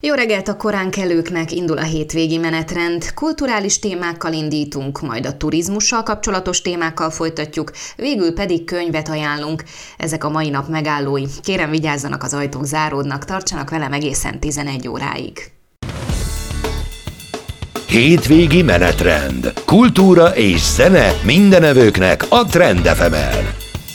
Jó reggelt a koránkelőknek, indul a hétvégi menetrend. Kulturális témákkal indítunk, majd a turizmussal kapcsolatos témákkal folytatjuk, végül pedig könyvet ajánlunk. Ezek a mai nap megállói. Kérem, vigyázzanak, az ajtók záródnak, tartsanak velem egészen 11 óráig. Hétvégi menetrend. Kultúra és zene mindenevőknek a Trend FM-en.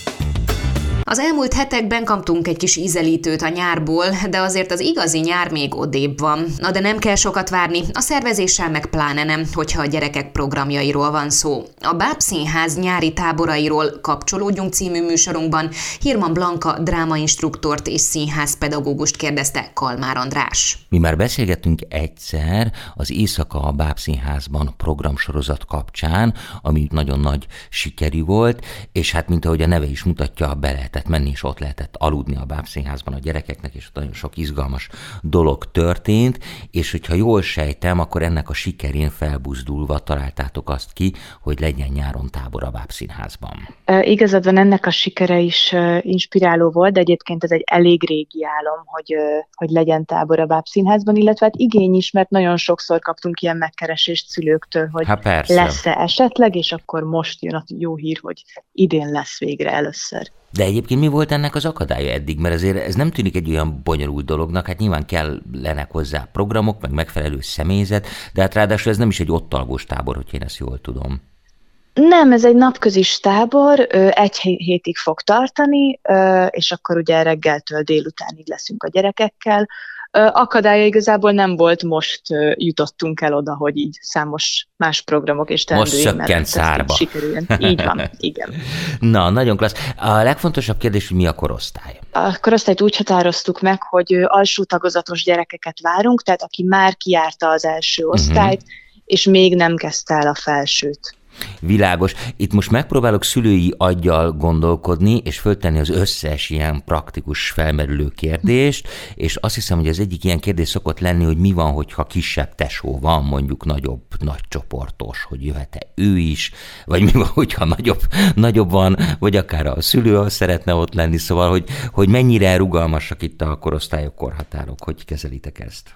Az elmúlt hetekben kaptunk egy kis ízelítőt a nyárból, de azért az igazi nyár még odébb van. Na de nem kell sokat várni, a szervezéssel meg pláne nem, hogyha a gyerekek programjairól van szó. A Báb Színház nyári táborairól Kapcsolódjunk című műsorunkban Hirman Blanka drámainstruktort és színházpedagógust kérdezte Kalmár András. Mi már beszélgettünk egyszer az Éjszaka a Báb Színházban programsorozat kapcsán, ami nagyon nagy sikerű volt, és hát mint ahogy a neve is mutatja, be lehetett menni, és ott lehetett aludni a Báb Színházban a gyerekeknek, és nagyon sok izgalmas dolog történt, és hogyha jól sejtem, akkor ennek a sikerén felbuzdulva találtátok azt ki, hogy legyen nyáron tábor a Báb Színházban. Igazad van, ennek a sikere is inspiráló volt, de egyébként ez egy elég régi álom, hogy legyen tábor a Báb Színházban, illetve hát igény is, mert nagyon sokszor kaptunk ilyen megkeresést szülőktől, hogy lesz-e esetleg, és akkor most jön a jó hír, hogy idén lesz végre először. De egyébként mi volt ennek az akadálya eddig? Mert azért ez nem tűnik egy olyan bonyolult dolognak, hát nyilván kellenek hozzá programok, meg megfelelő személyzet, de hát ráadásul ez nem is egy ott alvós tábor, hogy én ezt jól tudom. Nem, ez egy napközis tábor, 1 hétig fog tartani, és akkor ugye reggeltől délutánig leszünk a gyerekekkel. Akadálya igazából nem volt, most jutottunk el oda, hogy így számos más programok és teendőink most szökkent szárba. Sikerüljön. Így van, igen. Na, nagyon klassz. A legfontosabb kérdés, hogy mi a korosztály? A korosztályt úgy határoztuk meg, hogy alsó tagozatos gyerekeket várunk, tehát aki már kijárta az első osztályt, és még nem kezdte el a felsőt. Világos. Itt most megpróbálok szülői aggyal gondolkodni, és föltenni az összes ilyen praktikus felmerülő kérdést, és azt hiszem, hogy az egyik ilyen kérdés szokott lenni, hogy mi van, hogyha kisebb tesó van, mondjuk nagycsoportos, hogy jöhet-e ő is, vagy mi van, hogyha nagyobb van, vagy akár a szülő szeretne ott lenni, szóval, hogy mennyire rugalmasak itt a korosztályok, korhatárok, hogy kezelitek ezt?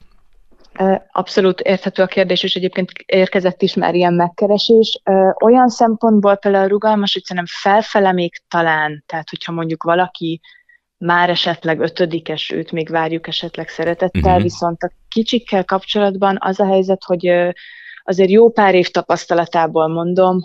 Abszolút érthető a kérdés, és egyébként érkezett is már ilyen megkeresés. Olyan szempontból például rugalmas, hogy szerintem felfele még talán, tehát hogyha mondjuk valaki már esetleg 5-es, őt még várjuk esetleg szeretettel, viszont a kicsikkel kapcsolatban az a helyzet, hogy azért jó pár év tapasztalatából mondom,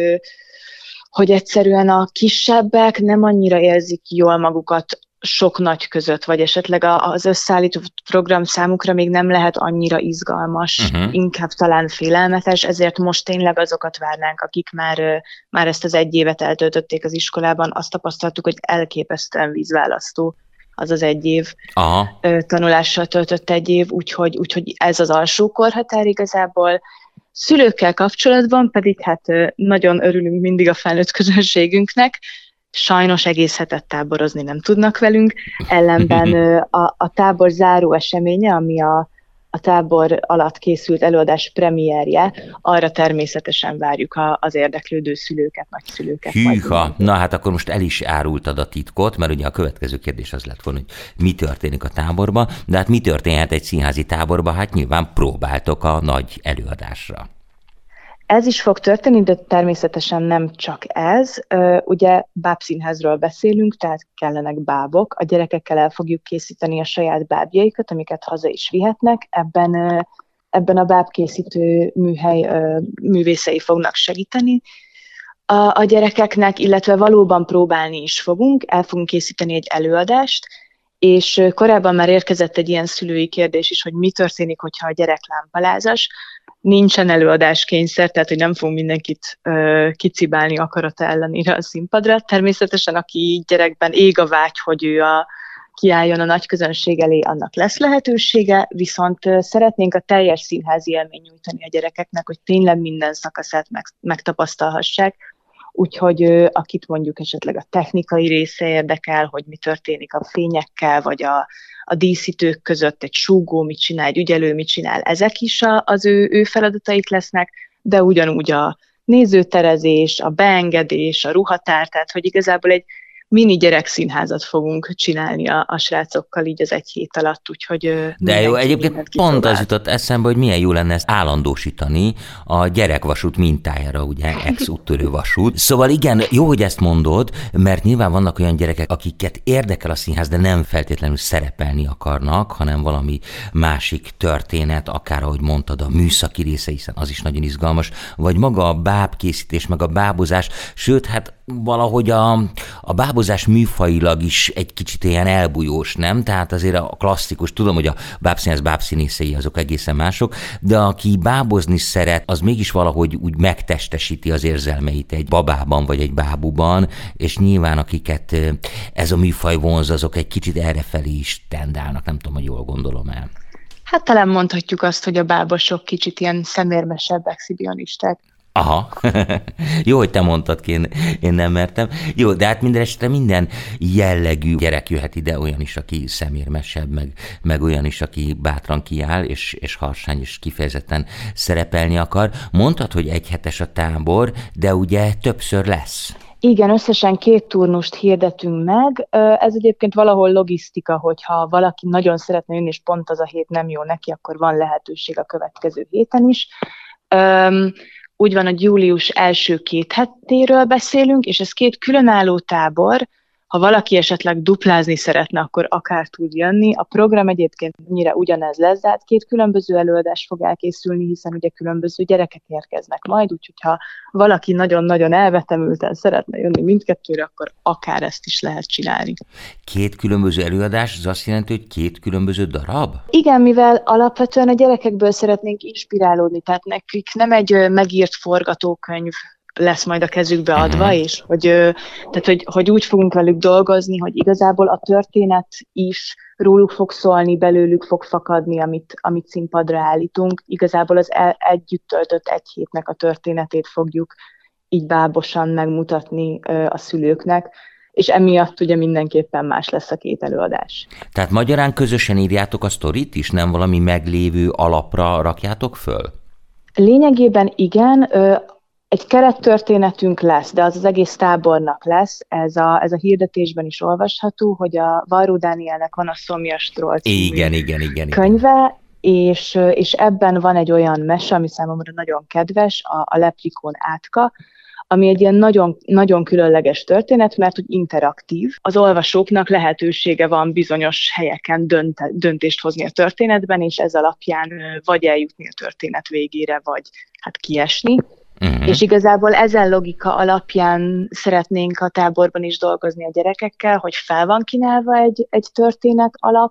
hogy egyszerűen a kisebbek nem annyira érzik jól magukat sok nagy között, vagy esetleg az összeállító program számukra még nem lehet annyira izgalmas, inkább talán félelmetes, ezért most tényleg azokat várnánk, akik már ezt az 1 évet eltöltötték az iskolában, azt tapasztaltuk, hogy elképesztően vízválasztó az az 1 év. Tanulással töltött 1 év, úgyhogy ez az alsó korhatár igazából. Szülőkkel kapcsolatban pedig hát nagyon örülünk mindig a felnőtt közönségünknek, sajnos egész hetet táborozni nem tudnak velünk, ellenben a tábor záró eseménye, ami a tábor alatt készült előadás premierje, arra természetesen várjuk az érdeklődő szülőket, nagyszülőket. Hűha, na hát akkor most el is árultad a titkot, mert ugye a következő kérdés az lett volna, hogy mi történik a táborban, de hát mi történhet egy színházi táborban? Hát nyilván próbáltok a nagy előadásra. Ez is fog történni, de természetesen nem csak ez. Ugye bábszínházról beszélünk, tehát kellenek bábok. A gyerekekkel el fogjuk készíteni a saját bábjaikat, amiket haza is vihetnek. Ebben a bábkészítő műhely művészei fognak segíteni a gyerekeknek, illetve valóban próbálni is fogunk. El fogunk készíteni egy előadást, és korábban már érkezett egy ilyen szülői kérdés is, hogy mi történik, hogyha a gyerek lámpalázas. Nincsen előadáskényszer, tehát hogy nem fogunk mindenkit kicibálni akarata ellenére a színpadra. Természetesen, aki gyerekben ég a vágy, hogy ő kiálljon a nagy közönség elé, annak lesz lehetősége, viszont szeretnénk a teljes színházi élmény nyújtani a gyerekeknek, hogy tényleg minden szakaszát megtapasztalhassák. Úgyhogy akit mondjuk esetleg a technikai része érdekel, hogy mi történik a fényekkel, vagy a díszítők között egy súgó mit csinál, egy ügyelő mit csinál, ezek is az ő feladataik lesznek, de ugyanúgy a nézőterezés, a beengedés, a ruhatár, tehát hogy igazából egy mini gyerekszínházat fogunk csinálni a srácokkal így az 1 hét alatt, úgyhogy... De jó, egyébként pont az jutott eszembe, hogy milyen jó lenne ezt állandósítani a gyerekvasút mintájára, ugye ex-úttörő vasút. Szóval igen, jó, hogy ezt mondod, mert nyilván vannak olyan gyerekek, akiket érdekel a színház, de nem feltétlenül szerepelni akarnak, hanem valami másik történet, akár ahogy mondtad, a műszaki része, hiszen az is nagyon izgalmas, vagy maga a bábkészítés, meg a bábozás, sőt, hát valahogy a bábozás műfajilag is egy kicsit ilyen elbújós, nem? Tehát azért a klasszikus, tudom, hogy a bábszínész, bábszínészei azok egészen mások, de aki bábozni szeret, az mégis valahogy úgy megtestesíti az érzelmeit egy babában vagy egy bábuban, és nyilván akiket ez a műfaj vonz, azok egy kicsit errefelé is tendálnak, nem tudom, hogy jól gondolom el. Hát talán mondhatjuk azt, hogy a bábosok kicsit ilyen szemérmesebb exhibionisták. Aha, jó, hogy te mondtad ki, én nem mertem. Jó, de hát minden esetre minden jellegű gyerek jöhet ide, olyan is, aki szemérmesebb, meg olyan is, aki bátran kiáll, és harsány, és kifejezetten szerepelni akar. Mondtad, hogy 1 hetes a tábor, de ugye többször lesz. Igen, összesen 2 turnust hirdetünk meg. Ez egyébként valahol logisztika, hogyha valaki nagyon szeretne jönni, és pont az a hét nem jó neki, akkor van lehetőség a következő héten is. Úgy van, hogy július első 2 hetéről beszélünk, és ez 2 különálló tábor. Ha valaki esetleg duplázni szeretne, akkor akár tud jönni. A program egyébként mennyire ugyanez lesz, de hát 2 különböző előadás fog elkészülni, hiszen ugye különböző gyerekek érkeznek majd, úgyhogy ha valaki nagyon-nagyon elvetemülten szeretne jönni mindkettőre, akkor akár ezt is lehet csinálni. 2 különböző előadás, az azt jelenti, hogy 2 különböző darab? Igen, mivel alapvetően a gyerekekből szeretnénk inspirálódni, tehát nekik nem egy megírt forgatókönyv lesz majd a kezükbe adva, és hogy úgy fogunk velük dolgozni, hogy igazából a történet is róluk fog szólni, belőlük fog fakadni, amit színpadra állítunk. Igazából az együtt töltött 1 hétnek a történetét fogjuk így bábosan megmutatni a szülőknek, és emiatt ugye mindenképpen más lesz a 2 előadás. Tehát magyarán közösen írjátok a sztorit is, nem valami meglévő alapra rakjátok föl? Lényegében igen, egy kerettörténetünk lesz, de az egész tábornak lesz. Ez a hirdetésben is olvasható, hogy a Varró Dánielnek van a Szomjas-Troll című könyve, és ebben van egy olyan mese, ami számomra nagyon kedves, a Leprikón Átka, ami egy ilyen nagyon, nagyon különleges történet, mert úgy interaktív. Az olvasóknak lehetősége van bizonyos helyeken döntést hozni a történetben, és ez alapján vagy eljutni a történet végére, vagy hát kiesni. És igazából ezen logika alapján szeretnénk a táborban is dolgozni a gyerekekkel, hogy fel van kínálva egy történet alap,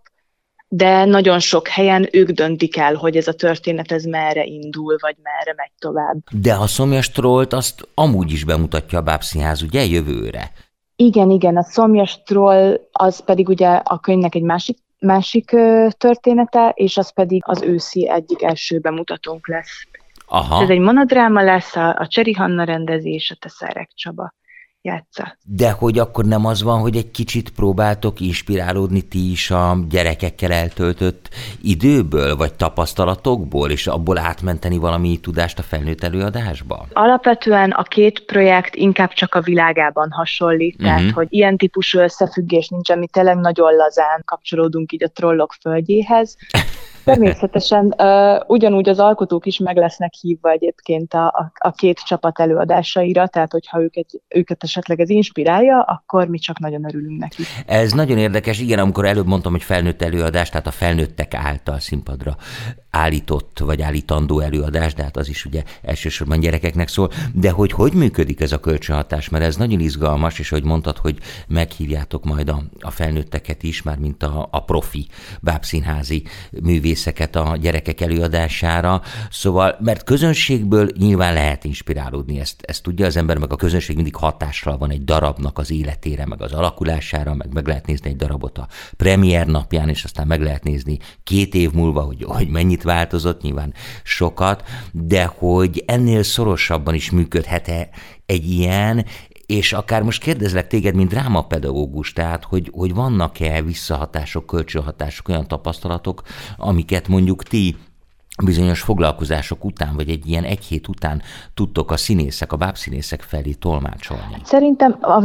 de nagyon sok helyen ők döntik el, hogy ez a történet ez merre indul, vagy merre megy tovább. De a Szomjas-Trollt azt amúgy is bemutatja a Bábszínház, ugye, jövőre? Igen, a Szomjas-Troll az pedig ugye a könyvnek egy másik története, és az pedig az őszi egyik első bemutatónk lesz. Aha. Ez egy monodráma lesz, a Cseri Hanna rendezés, a Teszerek Csaba játsza. De hogy akkor nem az van, hogy egy kicsit próbáltok inspirálódni ti is a gyerekekkel eltöltött időből, vagy tapasztalatokból, és abból átmenteni valami tudást a felnőtt előadásba? Alapvetően a 2 projekt inkább csak a világában hasonlít, tehát hogy ilyen típusú összefüggés nincs, ami tényleg nagyon lazán kapcsolódunk így a Trollok földjéhez. Természetesen ugyanúgy az alkotók is meg lesznek hívva egyébként a 2 csapat előadásaira, tehát hogyha őket esetleg ez inspirálja, akkor mi csak nagyon örülünk neki. Ez nagyon érdekes, igen, amikor előbb mondtam, hogy felnőtt előadás, tehát a felnőttek által színpadra állított vagy állítandó előadás, de hát az is ugye elsősorban gyerekeknek szól, de hogy működik ez a kölcsönhatás, mert ez nagyon izgalmas, és ahogy mondtad, hogy meghívjátok majd a felnőtteket is, már mint a profi bábszínházi művészeket a gyerekek előadására, szóval, mert közönségből nyilván lehet inspirálódni, ezt tudja az ember, meg a közönség mindig hatással van egy darabnak az életére, meg az alakulására, meg lehet nézni egy darabot a premier napján, és aztán meg lehet nézni 2 év múlva, hogy mennyit változott, nyilván sokat, de hogy ennél szorosabban is működhet-e egy ilyen, és akár most kérdezlek téged, mint drámapedagógus, tehát, hogy vannak-e visszahatások, kölcsönhatások, olyan tapasztalatok, amiket mondjuk ti bizonyos foglalkozások után, vagy egy ilyen 1 hét után tudtok a színészek, a bábszínészek felé tolmácsolni? Szerintem, ahogy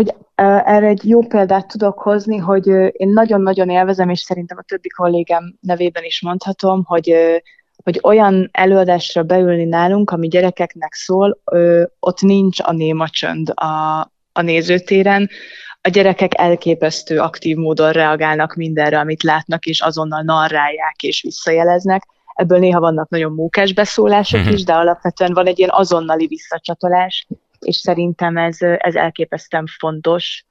Erre egy jó példát tudok hozni, hogy én nagyon-nagyon élvezem, és szerintem a többi kollégám nevében is mondhatom, hogy olyan előadásra beülni nálunk, ami gyerekeknek szól, ott nincs a néma csönd a nézőtéren. A gyerekek elképesztő aktív módon reagálnak mindenre, amit látnak, és azonnal narrálják és visszajeleznek. Ebből néha vannak nagyon mókás beszólások is, de alapvetően van egy ilyen azonnali visszacsatolás, és szerintem ez elképesztően fontos,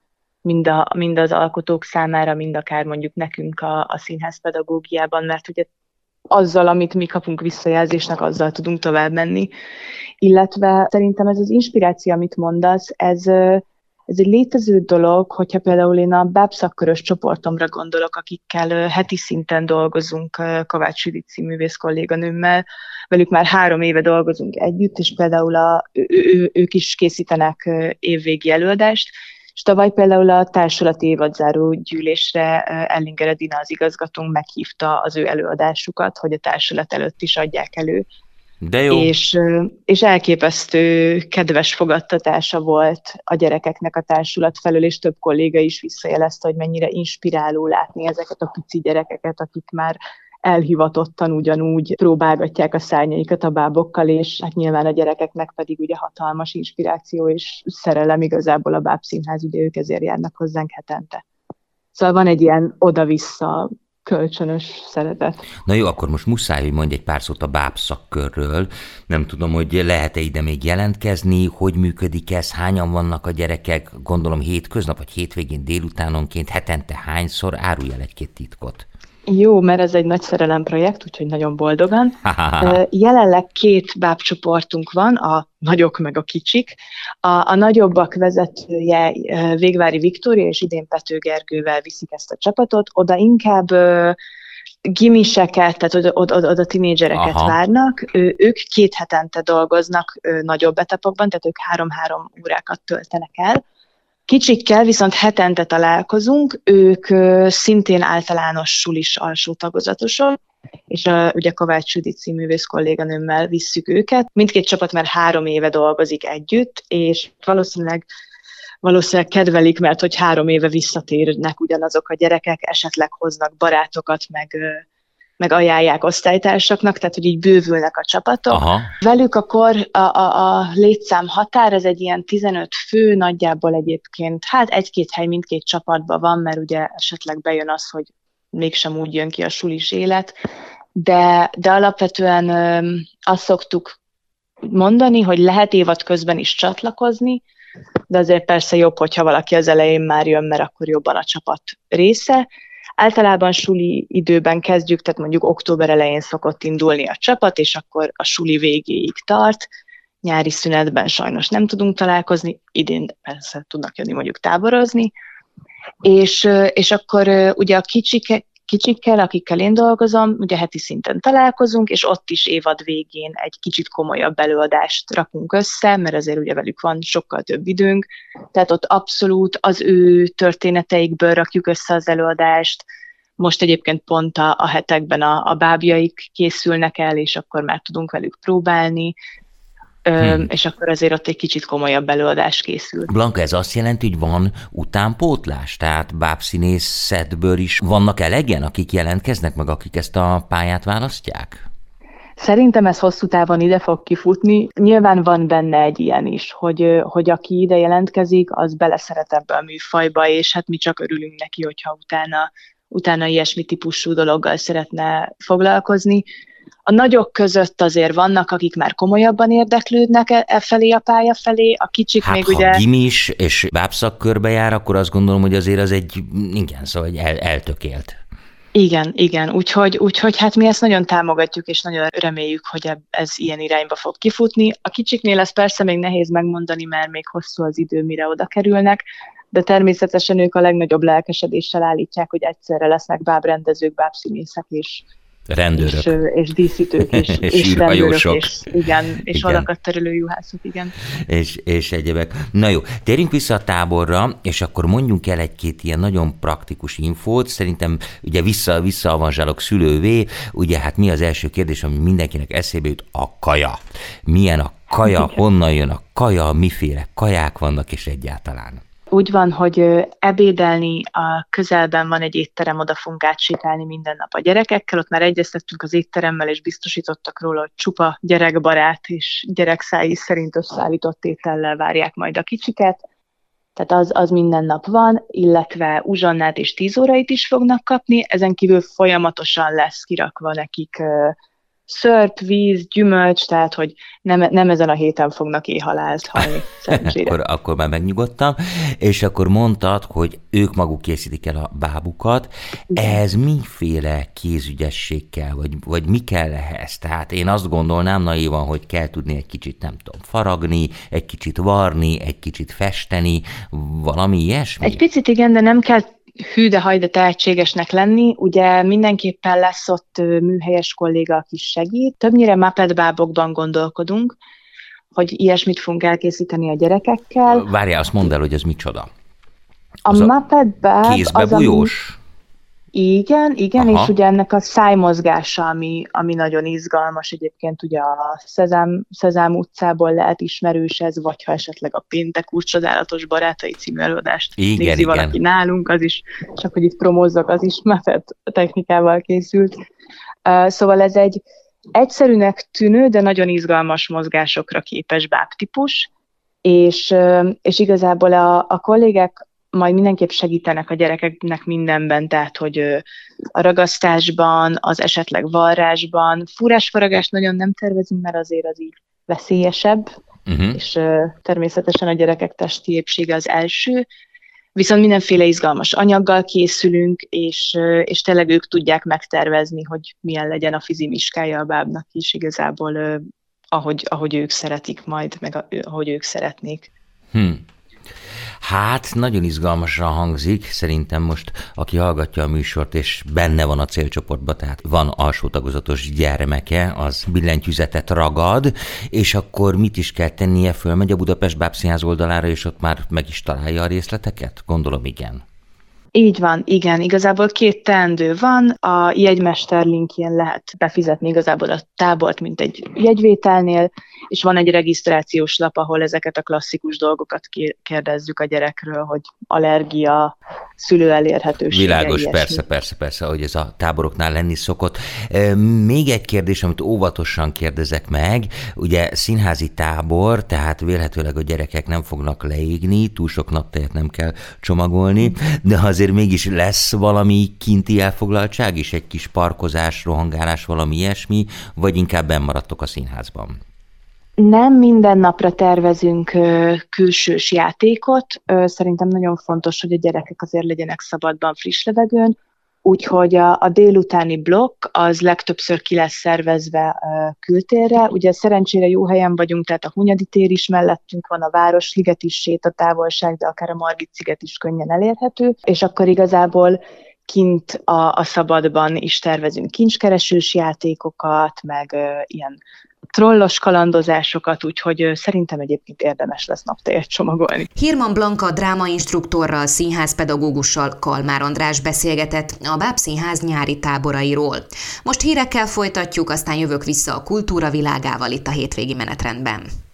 mind az alkotók számára, mind akár mondjuk nekünk a színházpedagógiában, mert ugye azzal, amit mi kapunk visszajelzésnek, azzal tudunk tovább menni. Illetve szerintem ez az inspiráció, amit mondasz, ez egy létező dolog, hogyha például én a báb szakkörös csoportomra gondolok, akikkel heti szinten dolgozunk, Kovács Judit színművész kolléganőmmel, velük már 3 éve dolgozunk együtt, és például ők is készítenek évvégi előadást, és tavaly például a társulati évadzáró gyűlésre Ellinger Edina, az igazgatónk meghívta az ő előadásukat, hogy a társulat előtt is adják elő. De jó. És elképesztő kedves fogadtatása volt a gyerekeknek a társulat felől, és több kolléga is visszajelezte, hogy mennyire inspiráló látni ezeket a pici gyerekeket, akik már elhivatottan ugyanúgy próbálgatják a szárnyaikat a bábokkal, és hát nyilván a gyerekeknek pedig ugye hatalmas inspiráció és szerelem igazából a bábszínház, ugye ők ezért járnak hozzánk hetente. Szóval van egy ilyen oda-vissza kölcsönös szeretet. Na jó, akkor most muszáj, hogy mondj egy pár szót a báb szakkörről. Nem tudom, hogy lehet-e ide még jelentkezni, hogy működik ez, hányan vannak a gyerekek, gondolom hétköznap, vagy hétvégén délutánonként, hetente hányszor, árulj el 1-2 titkot. Jó, mert ez egy nagy szerelem projekt, úgyhogy nagyon boldogan. Jelenleg 2 bábcsoportunk van, a nagyok meg a kicsik. A nagyobbak vezetője Végvári Viktória, és idén Pető Gergővel viszik ezt a csapatot. Oda inkább gimiseket, tehát oda tinédzsereket várnak. Ők 2 hetente dolgoznak nagyobb etapokban, tehát ők 3-3 órákat töltenek el. Kicsikkel viszont hetente találkozunk, ők szintén általános sulis alsó tagozatosok, és ugye Kovács Judit színművész kolléganőmmel visszük őket. Mindkét csapat már 3 éve dolgozik együtt, és valószínűleg kedvelik, mert hogy 3 éve visszatérnek ugyanazok a gyerekek, esetleg hoznak barátokat, meg ajánlják osztálytársaknak, tehát hogy így bővülnek a csapatok. Aha. Velük akkor a létszám határ, ez egy ilyen 15 fő, nagyjából egyébként, hát 1-2 hely mindkét csapatban van, mert ugye esetleg bejön az, hogy mégsem úgy jön ki a sulis élet, de alapvetően azt szoktuk mondani, hogy lehet évad közben is csatlakozni, de azért persze jobb, hogyha valaki az elején már jön, mert akkor jobban a csapat része. Általában suli időben kezdjük, tehát mondjuk október elején szokott indulni a csapat, és akkor a suli végéig tart. Nyári szünetben sajnos nem tudunk találkozni, idén persze tudnak jönni mondjuk táborozni. És akkor ugye a kicsikkel, akikkel én dolgozom, ugye heti szinten találkozunk, és ott is évad végén egy kicsit komolyabb előadást rakunk össze, mert azért ugye velük van sokkal több időnk, tehát ott abszolút az ő történeteikből rakjuk össze az előadást. Most egyébként pont a hetekben a bábjaik készülnek el, és akkor már tudunk velük próbálni, és akkor azért ott egy kicsit komolyabb előadás készül. Blanka, ez azt jelenti, hogy van utánpótlás? Tehát bábszínészetből is vannak elegen, akik jelentkeznek, meg akik ezt a pályát választják? Szerintem ez hosszú távon ide fog kifutni. Nyilván van benne egy ilyen is, hogy aki ide jelentkezik, az beleszeret ebbe a műfajba, és hát mi csak örülünk neki, hogyha utána ilyesmi típusú dologgal szeretne foglalkozni. A nagyok között azért vannak, akik már komolyabban érdeklődnek felé a pálya felé, a kicsik hát, még ha ugye... Ha gimis és bábszakkörbe jár, akkor azt gondolom, hogy azért az egy, igen, szóval eltökélt. Igen, úgyhogy hát mi ezt nagyon támogatjuk, és nagyon reméljük, hogy ez ilyen irányba fog kifutni. A kicsiknél ez persze még nehéz megmondani, mert még hosszú az idő, mire oda kerülnek, de természetesen ők a legnagyobb lelkesedéssel állítják, hogy egyszerre lesznek bábrendezők, bábszínészek és rendőrök. És díszítők is. és rendőrök. És valakat terülő juhászok, igen. És egyebek. Na jó, térjünk vissza a táborra, és akkor mondjunk el 1-2 ilyen nagyon praktikus infót. Szerintem ugye visszaavanzsálok szülővé, ugye hát mi az első kérdés, ami mindenkinek eszébe jut? A kaja. Milyen a kaja, honnan jön a kaja, miféle kaják vannak, és egyáltalán? Úgy van, hogy ebédelni a közelben van egy étterem, oda fogunk átsétálni minden nap a gyerekekkel, ott már egyeztettünk az étteremmel, és biztosítottak róla, hogy csupa gyerekbarát és gyerekszáj szerint összeállított étellel várják majd a kicsiket. Tehát az minden nap van, illetve uzsonnát és 10 órait is fognak kapni, ezen kívül folyamatosan lesz kirakva nekik szőrt, víz, gyümölcs, tehát hogy nem ezen a héten fognak éhhalált halni, szerencsére. akkor már megnyugodtam, és akkor mondtad, hogy ők maguk készítik el a bábukat. Ez miféle kézügyesség kell, vagy mi kell ehhez? Tehát én azt gondolnám naívan, hogy kell tudni egy kicsit, nem tudom, faragni, egy kicsit varni, egy kicsit festeni, valami ilyesmi? Egy picit igen, de nem kell hű de hajde tehetségesnek lenni, ugye mindenképpen lesz ott műhelyes kolléga, aki segít. Többnyire Muppet bábokban gondolkodunk, hogy ilyesmit fogunk elkészíteni a gyerekekkel. Várjál, azt mondd el, hogy ez micsoda. A Muppet báb kézbebújós? Igen, és ugye ennek a szájmozgása, ami nagyon izgalmas, egyébként ugye a Szezám utcából lehet ismerős ez, vagy ha esetleg a Péntek úr csodálatos barátai című előadást nézi valaki nálunk, az is, csak hogy itt promózzak, az is Muppet technikával készült. Szóval ez egy egyszerűnek tűnő, de nagyon izgalmas mozgásokra képes bábtípus, és igazából a kollégák majd mindenképp segítenek a gyerekeknek mindenben, tehát hogy a ragasztásban, az esetleg varrásban. Fúrásfaragást nagyon nem tervezünk, mert azért az így veszélyesebb, és természetesen a gyerekek testi épsége az első, viszont mindenféle izgalmas anyaggal készülünk, és tényleg ők tudják megtervezni, hogy milyen legyen a fizimiskája a bábnak is igazából, ahogy ők szeretik majd, meg ahogy ők szeretnék. Hát, nagyon izgalmasan hangzik, szerintem most, aki hallgatja a műsort, és benne van a célcsoportban, tehát van alsó tagozatos gyermeke, az billentyűzetet ragad, és akkor mit is kell tennie? Fölmegy a Budapest Bábszínház oldalára, és ott már meg is találja a részleteket? Gondolom, igen. Így van, igen. Igazából 2 teendő van. A jegymester linkjén lehet befizetni igazából a tábort, mint egy jegyvételnél, és van egy regisztrációs lap, ahol ezeket a klasszikus dolgokat kérdezzük a gyerekről, hogy allergia, szülő elérhetősége. Világos, persze, hogy ez a táboroknál lenni szokott. Még egy kérdés, amit óvatosan kérdezek meg, ugye színházi tábor, tehát vélhetőleg a gyerekek nem fognak leégni, túl sok naptejet nem kell csomagolni, de azért mégis lesz valami kinti elfoglaltság is, egy kis parkozás, rohangálás, valami ilyesmi, vagy inkább benn maradtok a színházban? Nem minden napra tervezünk külsős játékot. Szerintem nagyon fontos, hogy a gyerekek azért legyenek szabadban, friss levegőn, úgyhogy a délutáni blokk az legtöbbször ki lesz szervezve kültérre. Ugye szerencsére jó helyen vagyunk, tehát a Hunyadi tér is mellettünk van, a Városliget is sétatávolság, de akár a Margit-sziget is könnyen elérhető, és akkor igazából kint a szabadban is tervezünk kincskeresős játékokat, meg ilyen trollos kalandozásokat, úgyhogy szerintem egyébként érdemes lesz naptejet csomagolni. Hírman Blanka drámainstruktorral, színházpedagógussal Kalmár András beszélgetett a Bábszínház nyári táborairól. Most hírekkel folytatjuk, aztán jövök vissza a kultúra világával itt a hétvégi menetrendben.